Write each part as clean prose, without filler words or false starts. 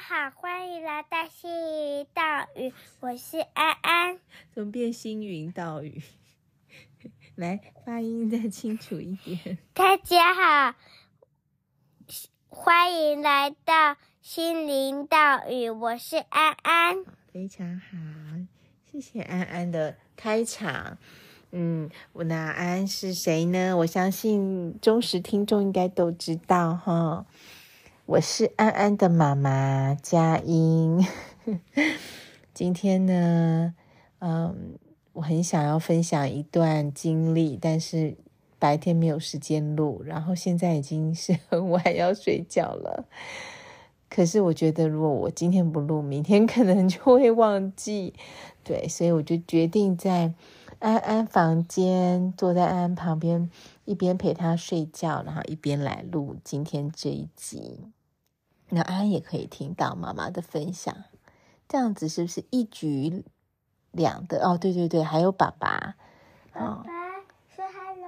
好，欢迎来到星云岛屿，我是安安。 怎么变星云岛屿？来，发音再清楚一点。 大家好，欢迎来到心灵岛屿，我是安安。 非常好，谢谢安安的开场。那安安是谁呢？我相信忠实听众应该都知道哈。我是安安的妈妈佳音。今天呢，我很想要分享一段经历，但是白天没有时间录，然后现在已经是很晚要睡觉了。可是我觉得如果我今天不录，明天可能就会忘记。对，所以我就决定在安安房间，坐在安安旁边，一边陪她睡觉，然后一边来录今天这一集。那安安也可以听到妈妈的分享，这样子是不是一举两得？哦，对对对，还有爸爸。 爸爸说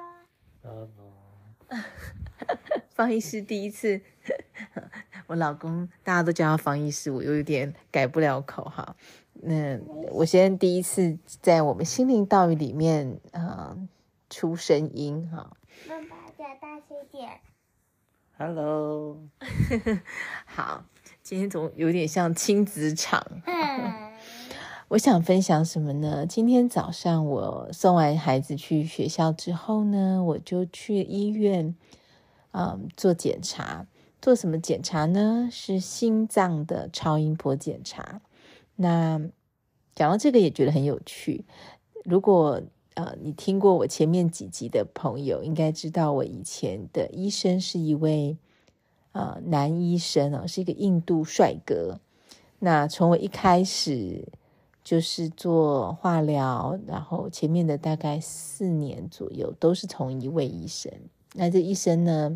hello。 方医师第一次，我老公大家都叫他方医师，我有点改不了口哈。那我先第一次在我们心灵岛屿里面出声音哈。 爸爸讲大声点。 Hello。好，今天总有点像亲子场。我想分享什么呢？今天早上我送完孩子去学校之后呢，我就去医院做检查。做什么检查呢？是心脏的超音波检查。那讲到这个也觉得很有趣。如果你听过我前面几集的朋友应该知道，我以前的医生是一位男医生是一个印度帅哥。那从我一开始就是做化疗，然后前面的大概4年左右都是同一位医生。那这医生呢，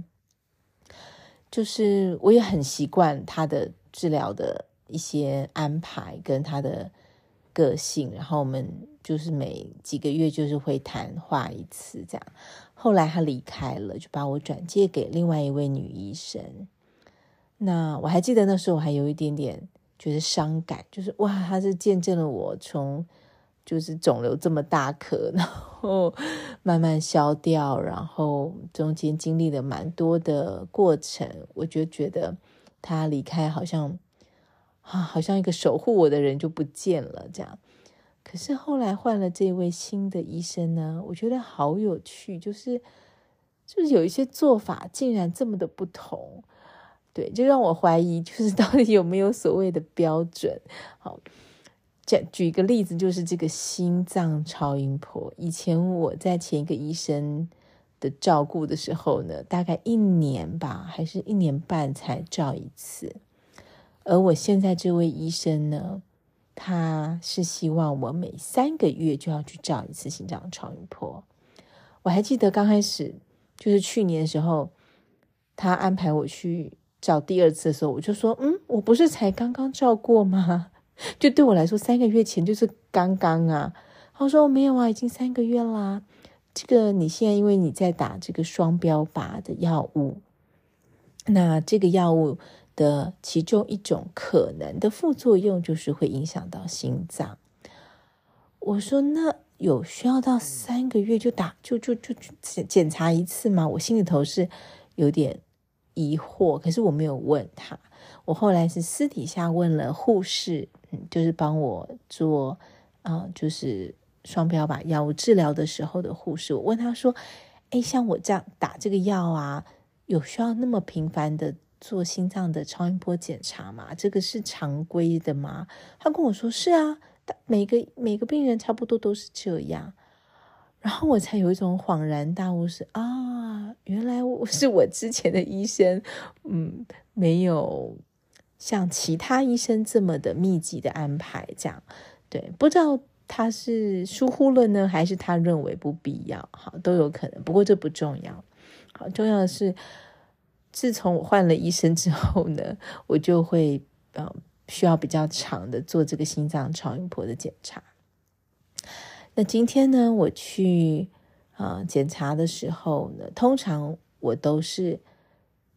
就是我也很习惯他的治疗的一些安排跟他的个性，然后我们就是每几个月就是会谈话一次这样。后来他离开了，就把我转介给另外一位女医生。那我还记得那时候我还有一点点觉得伤感，就是哇，他是见证了我从就是肿瘤这么大颗，然后慢慢消掉，然后中间经历了蛮多的过程，我就觉得他离开好像一个守护我的人就不见了这样。可是后来换了这位新的医生呢，我觉得好有趣，就是有一些做法竟然这么的不同。对，就让我怀疑就是到底有没有所谓的标准。好，举一个例子，就是这个心脏超音波。以前我在前一个医生的照顾的时候呢，大概1年吧，还是1年半才照一次。而我现在这位医生呢，他是希望我每3个月就要去照一次心脏超音波。我还记得刚开始就是去年的时候，他安排我去照第2次的时候，我就说我不是才刚刚照过吗？就对我来说3个月前就是刚刚啊。他说没有啊，已经3个月啦。这个你现在因为你在打这个双标靶的药物，那这个药物的其中一种可能的副作用就是会影响到心脏。我说那有需要到3个月就检查一次吗？我心里头是有点疑惑，可是我没有问他。我后来是私底下问了护士，就是帮我做就是双标靶药物治疗的时候的护士。我问他说像我这样打这个药啊，有需要那么频繁的做心脏的超音波检查吗？这个是常规的吗？他跟我说是啊，每个病人差不多都是这样。然后我才有一种恍然大悟，是原来是我之前的医生没有像其他医生这么的密集的安排这样。对，不知道他是疏忽了呢，还是他认为不必要，好，都有可能，不过这不重要。好，重要的是自从我换了医生之后呢，我就会需要比较长的做这个心脏超音波的检查。那今天呢，我去检查的时候呢，通常我都是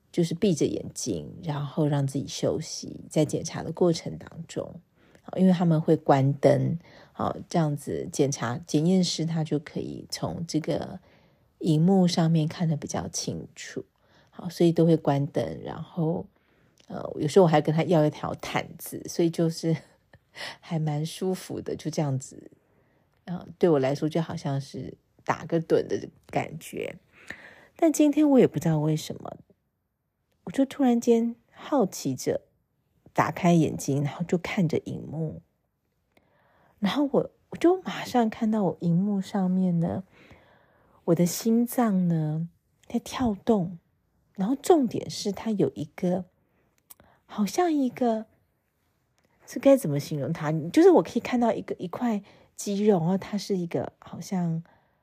就是闭着眼睛，然后让自己休息，在检查的过程当中，因为他们会关灯，这样子检验师他就可以从这个荧幕上面看得比较清楚，好，所以都会关灯，然后有时候我还跟他要一条毯子，所以就是还蛮舒服的，就这样子，对我来说就好像是打个盹的感觉。但今天我也不知道为什么，我就突然间好奇着打开眼睛，然后就看着荧幕，然后我就马上看到我荧幕上面呢，我的心脏呢在跳动，然后重点是它有一个好像一个，这该怎么形容它，就是我可以看到一块肌肉，然后它是一个好像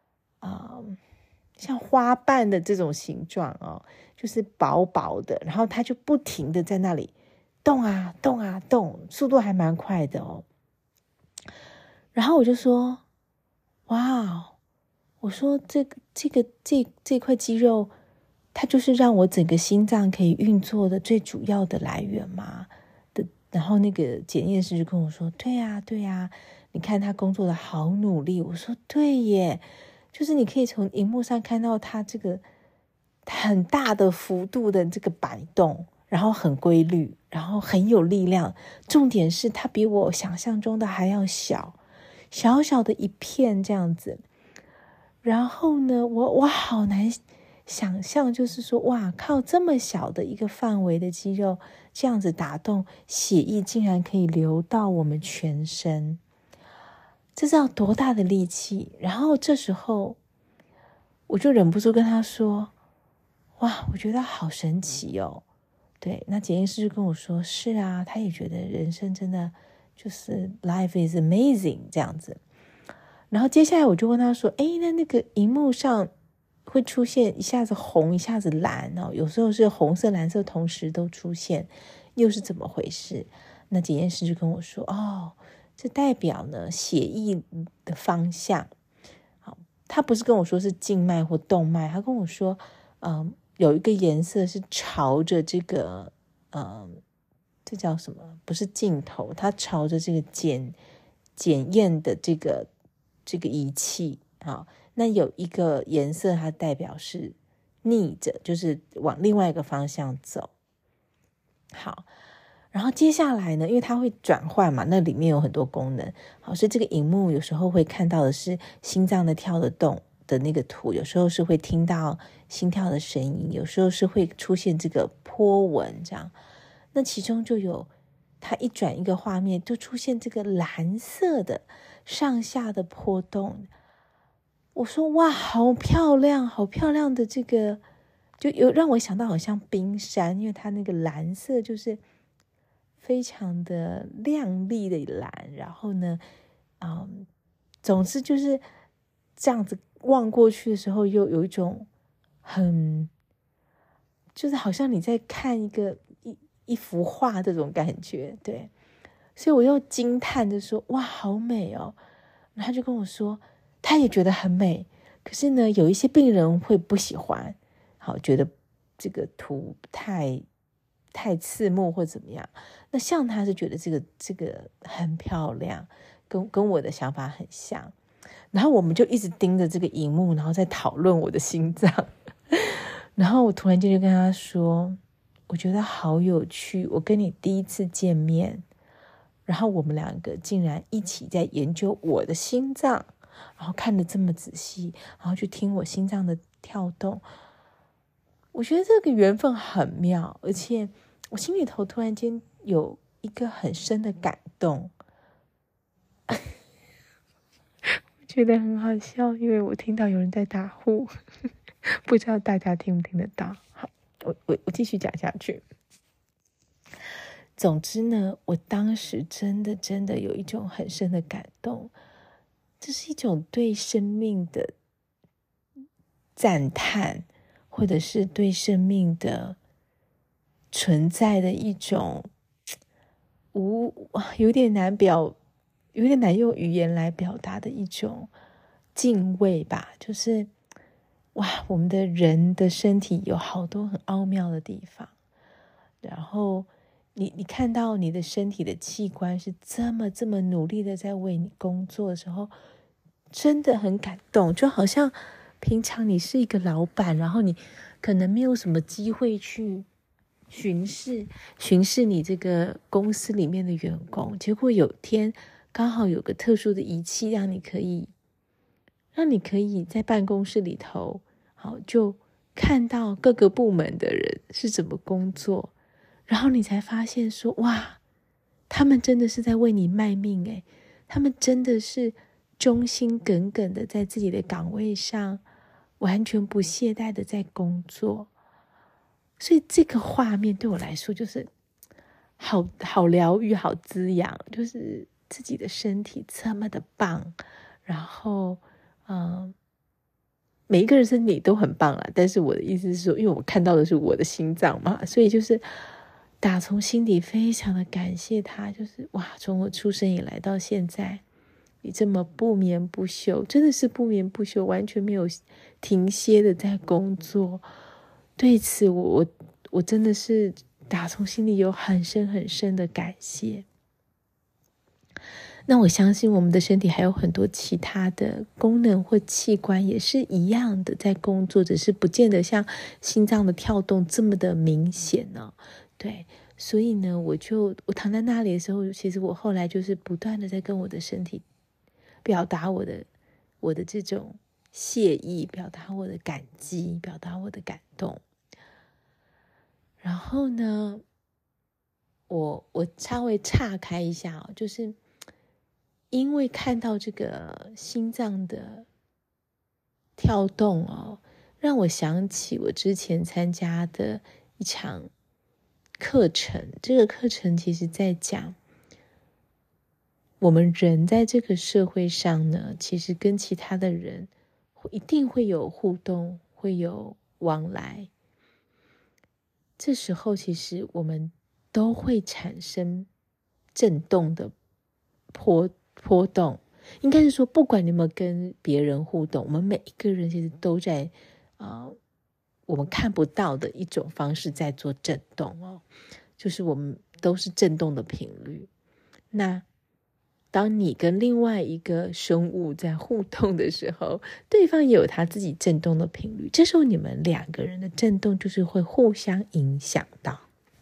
像花瓣的这种形状就是薄薄的，然后它就不停的在那里动啊动啊动，速度还蛮快的然后我就说哇，我说这块肌肉它就是让我整个心脏可以运作的最主要的来源嘛然后那个检验师就跟我说对呀对呀，你看他工作的好努力。我说对耶，就是你可以从荧幕上看到他这个很大的幅度的这个摆动，然后很规律，然后很有力量，重点是它比我想象中的还要小小的一片这样子。然后呢我好难想象，就是说哇靠，这么小的一个范围的肌肉这样子打动，血液竟然可以流到我们全身，这是要多大的力气。然后这时候我就忍不住跟他说哇，我觉得好神奇对，那检验师就跟我说是啊，他也觉得人生真的就是 life is amazing 这样子。然后接下来我就问他说那个荧幕上会出现一下子红一下子蓝有时候是红色蓝色同时都出现，又是怎么回事？那检验师就跟我说这代表呢血液的方向。好，他不是跟我说是静脉或动脉，他跟我说有一个颜色是朝着这个这叫什么？不是镜头，它朝着这个检验的这个仪器。好，那有一个颜色它代表是逆着，就是往另外一个方向走。好，然后接下来呢，因为它会转换嘛，那里面有很多功能。好，所以这个荧幕有时候会看到的是心脏的跳的动的那个图，有时候是会听到心跳的声音，有时候是会出现这个波纹这样。那其中就有它一转一个画面就出现这个蓝色的上下的波动。我说哇，好漂亮好漂亮的，这个就有让我想到好像冰山，因为它那个蓝色就是非常的亮丽的蓝，然后呢总之就是这样子望过去的时候又有一种就是好像你在看一幅画这种感觉。对，所以我又惊叹着说哇好美然后他就跟我说他也觉得很美，可是呢有一些病人会不喜欢，好，觉得这个图太刺目或怎么样。那像他是觉得这个很漂亮，跟我的想法很像。然后我们就一直盯着这个荧幕，然后在讨论我的心脏。然后我突然间就跟他说我觉得好有趣，我跟你第一次见面，然后我们两个竟然一起在研究我的心脏，然后看得这么仔细，然后去听我心脏的跳动。我觉得这个缘分很妙，而且我心里头突然间有一个很深的感动。我觉得很好笑，因为我听到有人在打呼，不知道大家听不听得到。好，我继续讲下去。总之呢，我当时真的有一种很深的感动，这是一种对生命的赞叹，或者是对生命的存在的一种有点难用语言来表达的一种敬畏吧。就是哇，我们的人的身体有好多很奥妙的地方，然后你看到你的身体的器官是这么努力的在为你工作的时候，真的很感动。就好像平常你是一个老板，然后你可能没有什么机会去巡视你这个公司里面的员工，结果有天刚好有个特殊的仪器让你可以在办公室里头，好，就看到各个部门的人是怎么工作，然后你才发现说，哇，他们真的是在为你卖命诶，他们真的是忠心耿耿的在自己的岗位上完全不懈怠的在工作。所以这个画面对我来说就是好疗愈，好滋养，就是自己的身体这么的棒，然后每一个人身体都很棒啦，但是我的意思是说，因为我看到的是我的心脏嘛，所以就是打从心底非常的感谢他，就是哇，从我出生以来到现在，你这么不眠不休，真的是不眠不休，完全没有停歇的在工作。对此我真的是打从心里有很深很深的感谢。那我相信我们的身体还有很多其他的功能或器官也是一样的在工作，只是不见得像心脏的跳动这么的明显呢。对，所以呢，我躺在那里的时候，其实我后来就是不断的在跟我的身体表达我的这种谢意，表达我的感激，表达我的感动。然后呢，我稍微岔开一下就是因为看到这个心脏的跳动让我想起我之前参加的一场课程。这个课程其实在讲我们人在这个社会上呢，其实跟其他的人一定会有互动，会有往来。这时候其实我们都会产生震动的波动，应该是说不管你有没有跟别人互动，我们每一个人其实都在我们看不到的一种方式在做震动就是我们都是震动的频率。那当你跟另外一个生物在互动的时候，对方也有他自己震动的频率，这时候你们两个人的震动就是会互相影响到。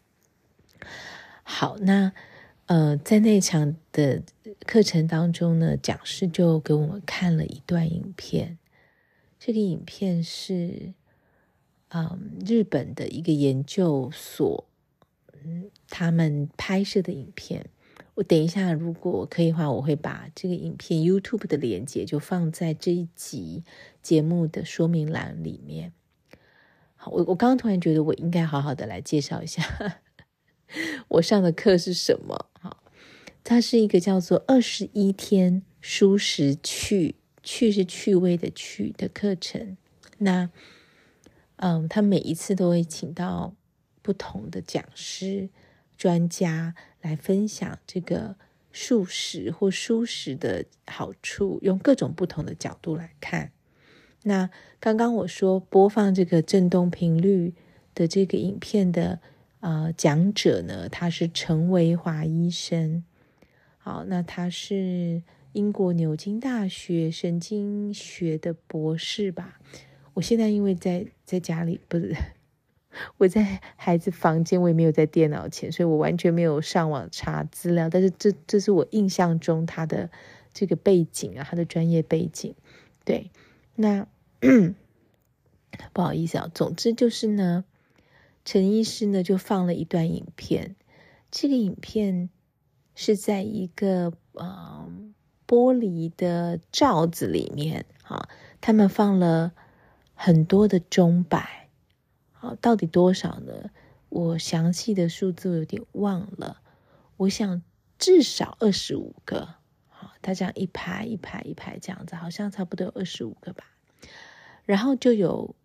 好，那在那场的课程当中呢，讲师就给我们看了一段影片。这个影片是日本的一个研究所他们拍摄的影片。我等一下如果可以的话，我会把这个影片 YouTube 的连结就放在这一集节目的说明栏里面。好，我刚刚突然觉得我应该好好的来介绍一下我上的课是什么。好，它是一个叫做21天蔬食趣是趣味的趣的课程。那他每一次都会请到不同的讲师专家来分享这个素食或蔬食的好处，用各种不同的角度来看。那刚刚我说播放这个震动频率的这个影片的讲者呢，他是陈维华医生。好，那他是英国牛津大学神经学的博士吧。我现在因为在家里，不是我在孩子房间，我也没有在电脑前，所以我完全没有上网查资料，但是这是我印象中他的这个背景他的专业背景。对，那不好意思总之就是呢，陈医师呢就放了一段影片。这个影片是在一个玻璃的罩子里面他们放了很多的钟摆。到底多少呢？我详细的数字我有点忘了，我想至少25个。它这样一排一排一排这样子，好像差不多有25个吧。然后就有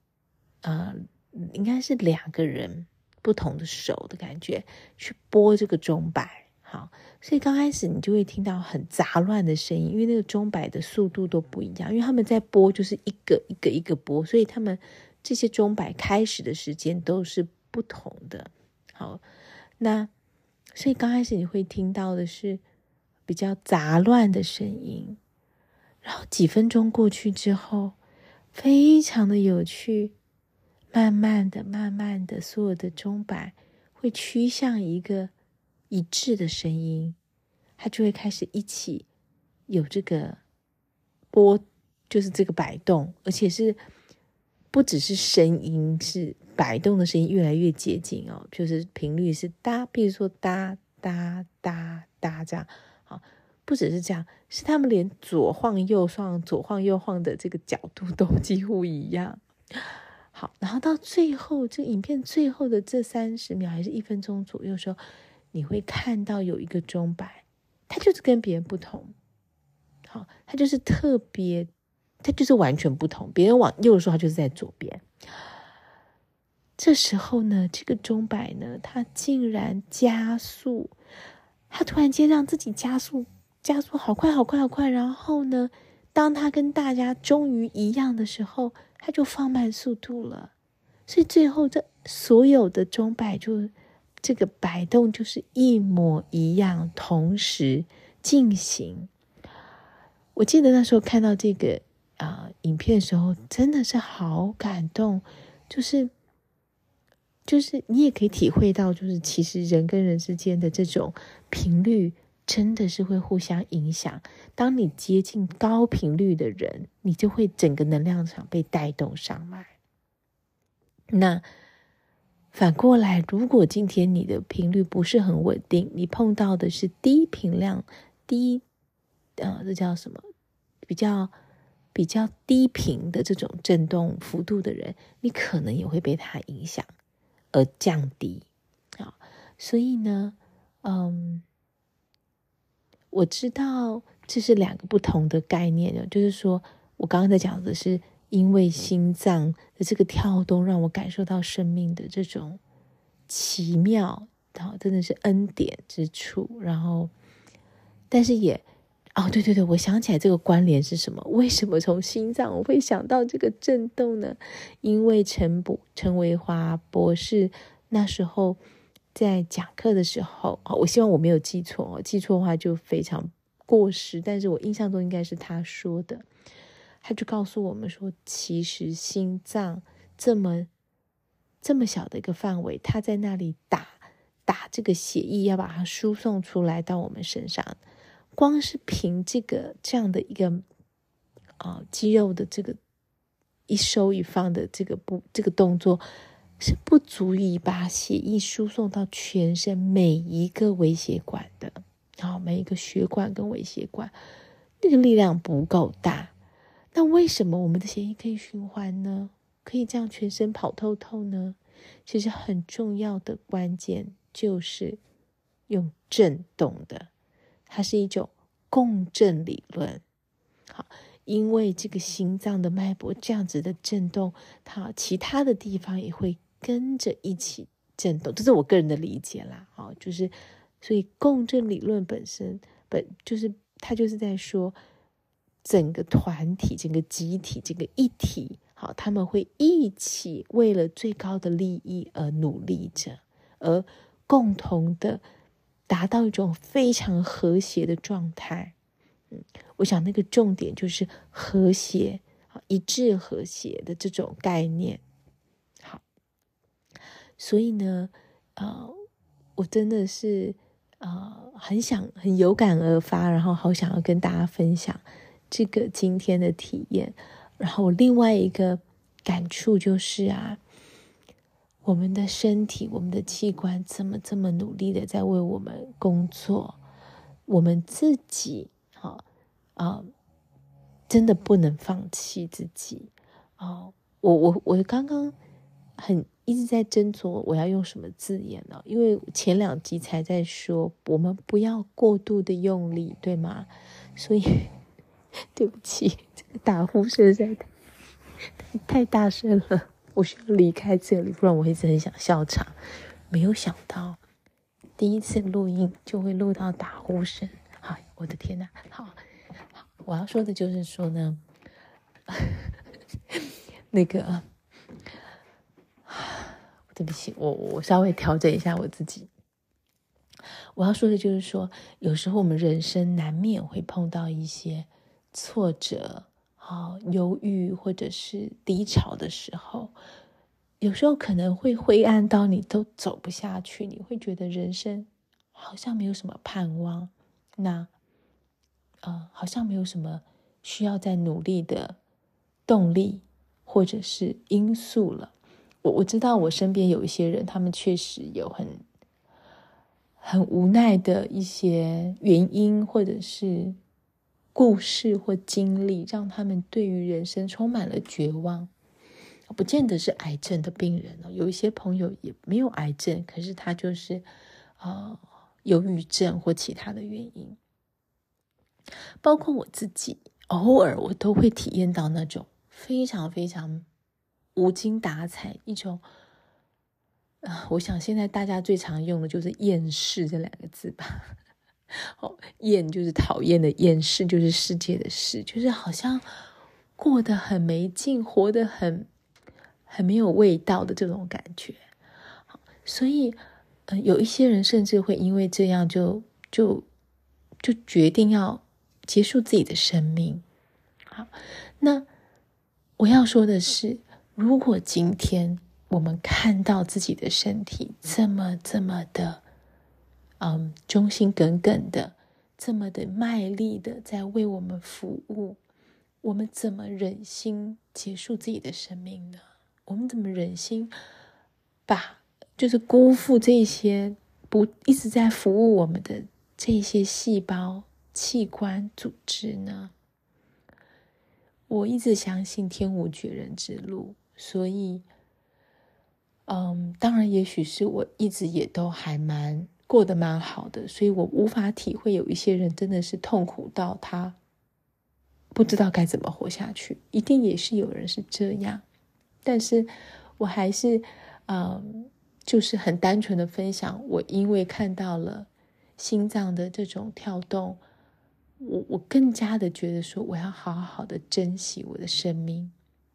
应该是2个人不同的手的感觉去拨这个钟摆。 好，所以刚开始你就会听到很杂乱的声音，因为那个钟摆的速度都不一样，因为他们在拨就是一个一个一个拨，所以他们这些钟摆开始的时间都是不同的。好，那所以刚开始你会听到的是比较杂乱的声音，然后几分钟过去之后，非常的有趣，慢慢的所有的钟摆会趋向一个一致的声音，它就会开始一起有这个波，就是这个摆动，而且是不只是声音，是摆动的声音越来越接近哦，就是频率是哒，比如说哒哒哒哒这样，好，不只是这样，是他们连左晃右晃、左晃右晃的这个角度都几乎一样。好，然后到最后，这个影片最后的这30秒还是1分钟左右的时候，你会看到有一个钟摆，它就是跟别人不同。好，它就是特别，它就是完全不同。别人往右的时候，它就是在左边。这时候呢，这个钟摆呢，它竟然加速，它突然间让自己加速好快好快好快。然后呢，当它跟大家终于一样的时候，它就放慢速度了。所以最后这所有的钟摆就这个摆动就是一模一样，同时进行。我记得那时候看到这个影片的时候，真的是好感动，就是你也可以体会到，就是其实人跟人之间的这种频率真的是会互相影响。当你接近高频率的人，你就会整个能量场被带动上来。那反过来，如果今天你的频率不是很稳定，你碰到的是低频量、这叫什么？比较低频的这种振动幅度的人，你可能也会被它影响而降低。好，所以呢，我知道这是2个不同的概念，就是说我刚刚在讲的是因为心脏的这个跳动让我感受到生命的这种奇妙，真的是恩典之处。然后但是也对，我想起来这个关联是什么，为什么从心脏我会想到这个震动呢？因为陈维华博士那时候在讲课的时候，我希望我没有记错，记错的话就非常过时，但是我印象中应该是他说的。他就告诉我们说，其实心脏这么小的一个范围，他在那里打这个血液，要把它输送出来到我们身上，光是凭这样的一个肌肉的这个一收一放的这个动作，是不足以把血液输送到全身每一个微血管的。每一个血管跟微血管，那个力量不够大。那为什么我们的血液可以循环呢？可以这样全身跑透透呢？其实很重要的关键就是用震动的，它是一种共振理论。好，因为这个心脏的脉搏这样子的震动，它其他的地方也会跟着一起震动，这是我个人的理解啦。就是所以共振理论本身就是它就是在说整个团体、整个集体、整个一体，他们会一起为了最高的利益而努力着，而共同的达到一种非常和谐的状态。我想那个重点就是和谐，一致和谐的这种概念。好，所以呢，我真的是很有感而发，然后好想要跟大家分享这个今天的体验。然后另外一个感触就是我们的身体、我们的器官怎么这么努力的在为我们工作，我们自己真的不能放弃自己。我刚刚一直在斟酌我要用什么字眼呢？因为前2集才在说我们不要过度的用力，对吗？所以对不起，这个打呼实在太大声了，我需要离开这里，不然我一直很想笑场。没有想到第一次录音就会录到打呼声。好，我的天哪！好，我要说的就是说呢，那个，对不起，我稍微调整一下我自己。我要说的就是说，有时候我们人生难免会碰到一些挫折、忧郁或者是低潮的时候，有时候可能会灰暗到你都走不下去，你会觉得人生好像没有什么盼望，那好像没有什么需要再努力的动力或者是因素了。我知道我身边有一些人，他们确实有很无奈的一些原因或者是故事或经历，让他们对于人生充满了绝望。不见得是癌症的病人，有一些朋友也没有癌症，可是他就是忧郁症或其他的原因。包括我自己，偶尔我都会体验到那种非常非常无精打采，一种我想现在大家最常用的就是厌世这两个字吧。厌就是讨厌的厌，世就是世界的世，就是好像过得很没劲，活得很没有味道的这种感觉。所以有一些人甚至会因为这样就决定要结束自己的生命。好，那我要说的是，如果今天我们看到自己的身体这么的忠心耿耿的，这么的卖力的在为我们服务，我们怎么忍心结束自己的生命呢？我们怎么忍心就是辜负这些一直在服务我们的这些细胞、器官、组织呢？我一直相信天无绝人之路，所以当然也许是我一直也都还过得蛮好的，所以我无法体会有一些人真的是痛苦到他不知道该怎么活下去，一定也是有人是这样。但是我还是就是很单纯的分享，我因为看到了心脏的这种跳动，我更加的觉得说我要好好的珍惜我的生命。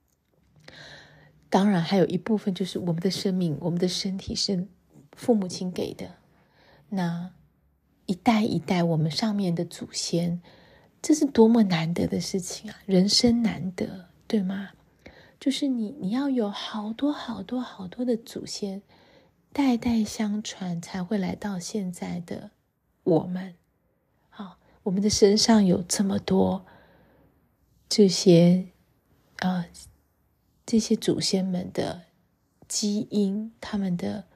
当然还有一部分就是我们的生命，我们的身体是父母亲给的，那一代一代我们上面的祖先，这是多么难得的事情啊，人生难得，对吗？就是你要有好多好多好多的祖先代代相传，才会来到现在的我们。我们的身上有这么多这些祖先们的基因，他们的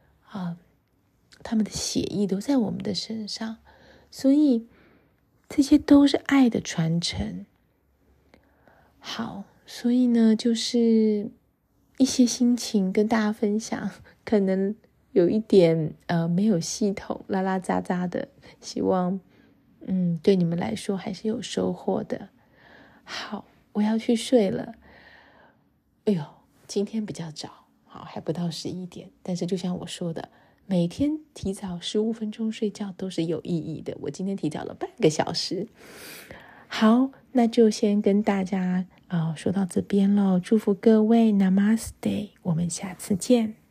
血液都在我们的身上，所以这些都是爱的传承。好，所以呢，就是一些心情跟大家分享，可能有一点没有系统，拉拉杂杂的，希望对你们来说还是有收获的。好，我要去睡了。哎呦，今天比较早，还不到11点，但是就像我说的，每天提早15分钟睡觉都是有意义的。我今天提早了半个小时。好，那就先跟大家说到这边咯，祝福各位 Namaste， 我们下次见。